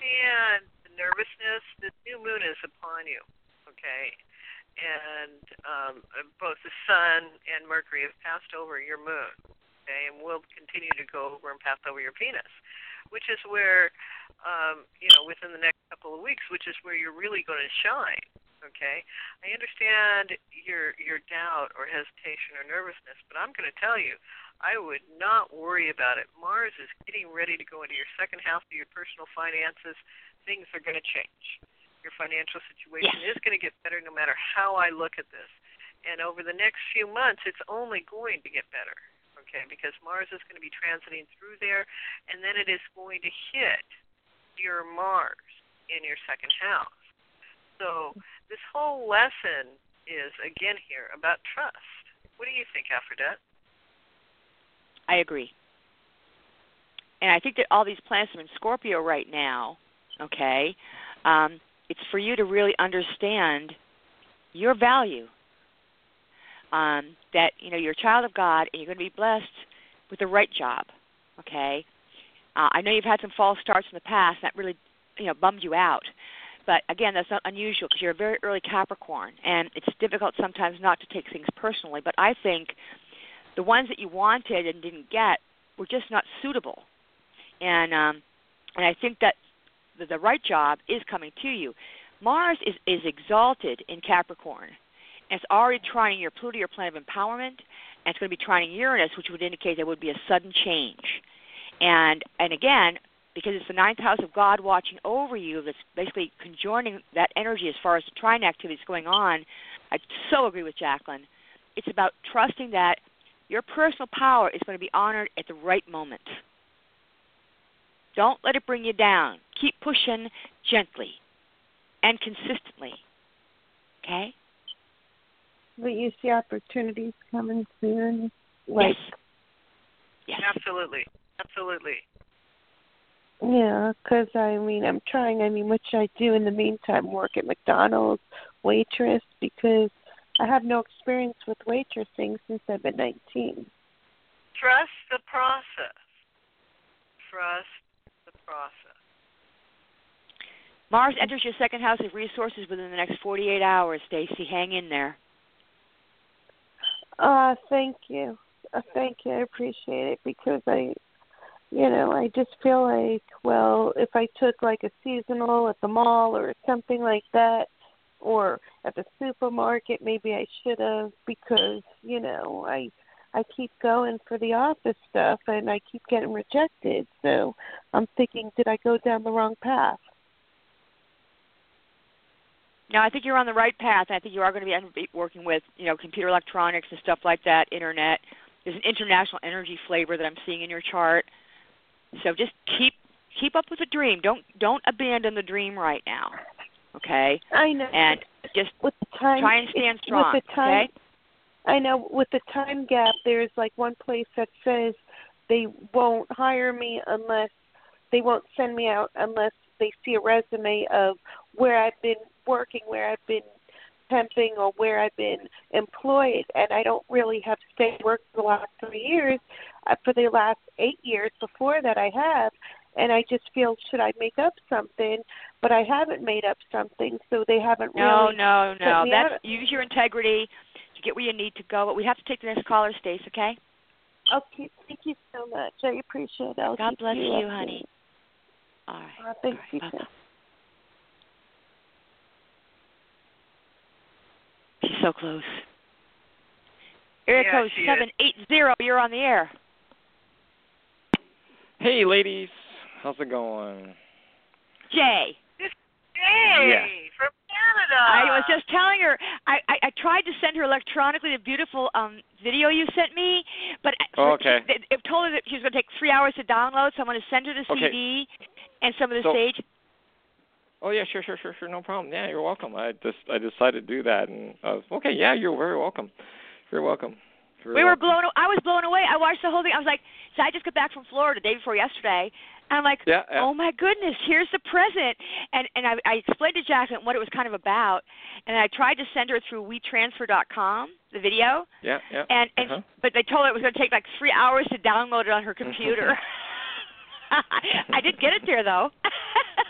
understand the nervousness. This new moon is upon you, okay? And um, both the sun and Mercury have passed over your moon, okay, and will continue to go over and pass over your Venus, which is where, um, you know, within the next couple of weeks, which is where you're really going to shine, okay? I understand your your doubt or hesitation or nervousness, but I'm going to tell you, I would not worry about it. Mars is getting ready to go into your second house of your personal finances. Things are going to change. Your financial situation yes. is going to get better no matter how I look at this. And over the next few months, it's only going to get better, okay, because Mars is going to be transiting through there, and then it is going to hit your Mars in your second house. So this whole lesson is, again here, about trust. What do you think, Aphrodite?
I agree. And I think that all these planets are in Scorpio right now, okay, um, it's for you to really understand your value, um, that, you know, you're a child of God and you're going to be blessed with the right job, okay? Uh, I know you've had some false starts in the past. That really, you know, bummed you out. But, again, that's not unusual because you're a very early Capricorn, and it's difficult sometimes not to take things personally. But I think the ones that you wanted and didn't get were just not suitable. And um, and I think that the, the right job is coming to you. Mars is, is exalted in Capricorn, and it's already trining your Pluto, your planet of empowerment, and it's going to be trining Uranus, which would indicate there would be a sudden change. And and again, because it's the ninth house of God watching over you, that's basically conjoining that energy as far as the trine activities going on, I so agree with Jacqueline. It's about trusting that your personal power is going to be honored at the right moment. Don't let it bring you down. Keep pushing gently and consistently. Okay?
But you see opportunities coming soon? Like,
yes. Yes.
Absolutely. Absolutely.
Yeah, because, I mean, I'm trying, I mean, what should I do in the meantime? Work at McDonald's, waitress, because I have no experience with waitressing since I've been nineteen.
Trust the process. Trust the process.
Mars enters your second house of resources within the next forty-eight hours, Stacy. Hang in there.
Uh, thank you. Uh, thank you. I appreciate it because I, you know, I just feel like, well, if I took like a seasonal at the mall or something like that, or at the supermarket, maybe I should have, because, you know, I I keep going for the office stuff and I keep getting rejected. So I'm thinking, did I go down the wrong path?
No, I think you're on the right path. I think you are going to be working with, you know, computer electronics and stuff like that, internet. There's an international energy flavor that I'm seeing in your chart. So just keep keep up with the dream. Don't don't abandon the dream right now. Okay.
I know.
And just
with the time,
try and stand strong.
With the time,
okay.
I know. With the time gap, there's like one place that says they won't hire me unless they won't send me out unless they see a resume of where I've been working, where I've been temping, or where I've been employed. And I don't really have stayed work for the last three years. Uh, for the last eight years before that, I have. And I just feel, should I make up something? But I haven't made up something, so they haven't
no,
really.
No, no, no. That's
out.
Use your integrity to get where you need to go. But we have to take the next caller, Stace, okay?
Okay, thank you so much. I appreciate it. I'll
God bless
you,
you, honey. All right.
Uh, thank
All
you,
right.
too.
She's so close. Area
Yeah,
code seven eight zero. You're on the air.
Hey, ladies. How's it going?
Jay.
Jay
yeah.
from Canada.
I was just telling her. I, I, I tried to send her electronically the beautiful um, video you sent me, but
oh, okay.
She, they, they told her that she was going to take three hours to download, so I'm going to send her the
okay.
C D and some of the
so,
stage.
Oh yeah, sure, sure, sure, sure, no problem. Yeah, you're welcome. I just I decided to do that, and I was okay. Yeah, you're very welcome. You're welcome. You're
we were
welcome.
blown. I was blown away. I watched the whole thing. I was like, so I just got back from Florida the day before yesterday, and I'm like,
yeah, yeah.
oh my goodness, here's the present. And and I, I explained to Jacqueline what it was kind of about, and I tried to send her through we transfer dot com the video.
Yeah, yeah.
And and
uh-huh.
but they told her it was going to take like three hours to download it on her computer. I did get it there though.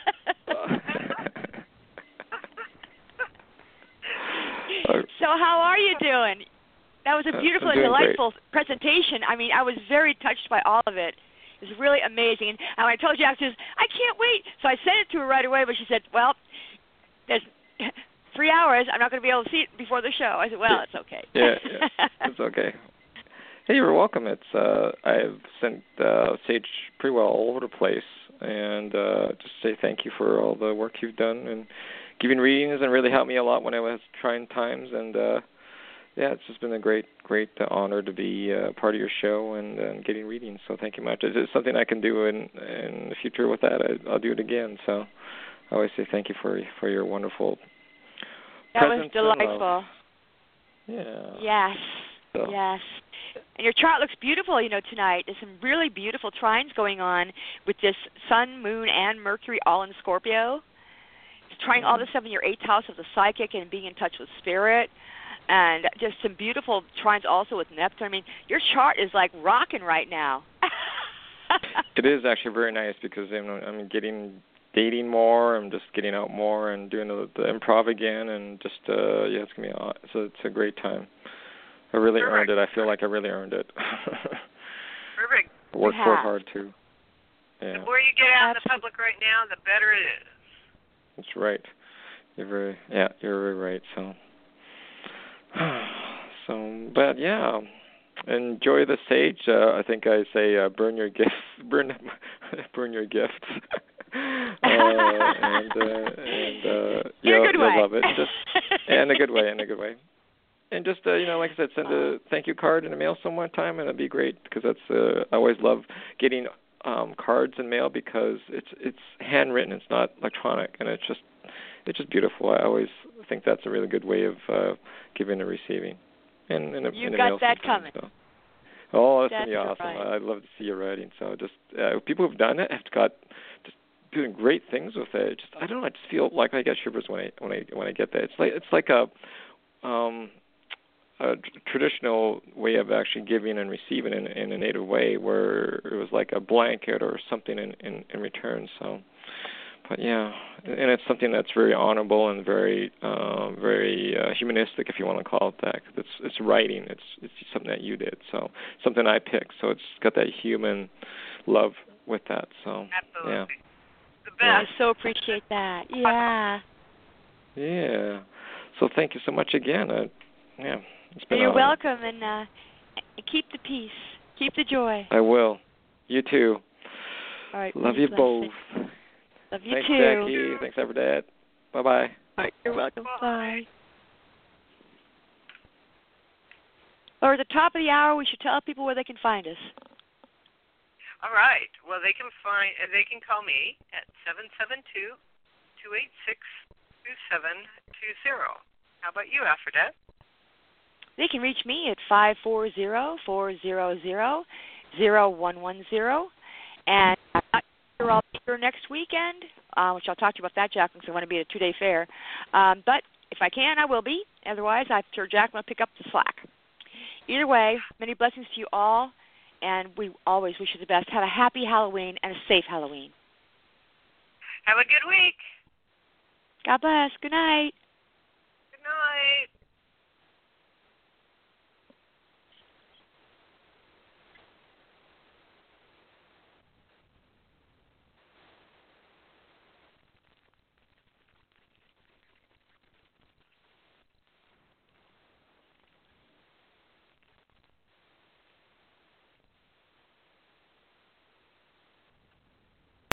So how are you doing? That was a beautiful and delightful great. presentation. I mean, I was very touched by all of it. It was really amazing. And when I told Jack, she says, I can't wait. So I sent it to her right away, but she said, well, there's three hours. I'm not going to be able to see it before the show. I said, well, it's okay.
Yeah, yeah, it's okay. Hey, you're welcome. It's uh, I've sent uh, Sage pretty well all over the place, and uh, just say thank you for all the work you've done and giving readings, and really helped me a lot when I was trying times. And uh, yeah, it's just been a great, great honor to be uh, part of your show and, and getting readings. So thank you much. If it's something I can do in in the future with that, I, I'll do it again. So I always say thank you for for your wonderful.
That was delightful.
Yeah.
Yes.
So.
Yes. And your chart looks beautiful, you know, tonight. There's some really beautiful trines going on with this Sun, Moon, and Mercury all in Scorpio. It's trying all this stuff in your eighth house of the psychic and being in touch with spirit. And just some beautiful trines also with Neptune. I mean, your chart is like rocking right now.
It is actually very nice because you know, I'm getting dating more. I'm just getting out more and doing the, the improv again. And just, uh, yeah, it's going to be a, so it's a great time. I really
Perfect.
earned it. I feel like I really earned it.
Perfect.
Worked for it hard, too. Yeah.
The more you get out in the public right now, the better it is.
That's right. You're very, yeah, you're very right. So, so, but yeah, enjoy the sage. Uh, I think I say uh, burn your gifts, burn, burn your gifts. uh, and uh, and uh,
you'll,
you'll love it. Just in a good way, in a good way. And just, uh, you know, like I said, send a thank you card in the mail some one time, and it'd be great because that's, uh, I always love getting um, cards in mail because it's it's handwritten, it's not electronic, and it's just it's just beautiful. I always think that's a really good way of uh, giving and receiving. And, and
you
in the
got
mail
that
sometimes,
coming.
So. Oh, that's,
that's
gonna be awesome.
Right.
I'd love to see your writing. So just uh, people who've done it have got just doing great things with it. Just I don't know. I just feel like I get shivers when I when I when I get that. It's like it's like a um. a traditional way of actually giving and receiving in, in a native way where it was like a blanket or something in, in, in return. So, but yeah, and it's something that's very honorable and very um, very uh, humanistic, if you want to call it that. Cause it's it's writing. It's it's something that you did. So something I picked. So it's got that human love with that. So
absolutely.
Yeah.
The best.
Yeah, I so appreciate that. Yeah.
Yeah. So thank you so much again. Uh, yeah. It's been
You're
honor.
welcome, and uh, keep the peace. Keep the joy.
I will. You too.
All right.
Love you both.
Love you
Thanks,
too.
Jackie. Thanks, Everdad. Bye-bye.
All right. You're welcome. Bye. Or at the top of the hour, we should tell people where they can find us.
All right. Well, they can find. Uh, they can call me at seven seven two, two eight six, two seven two zero. How about you, Aphrodite?
They can reach me at five four zero, four zero zero, zero one one zero. And I'm not sure I'll be here next weekend, uh, which I'll talk to you about that, Jack, because I want to be at a two-day fair. Um, but if I can, I will be. Otherwise, I'm sure Jack will pick up the slack. Either way, many blessings to you all, and we always wish you the best. Have a happy Halloween and a safe Halloween.
Have a good week.
God bless. Good night.
Good night.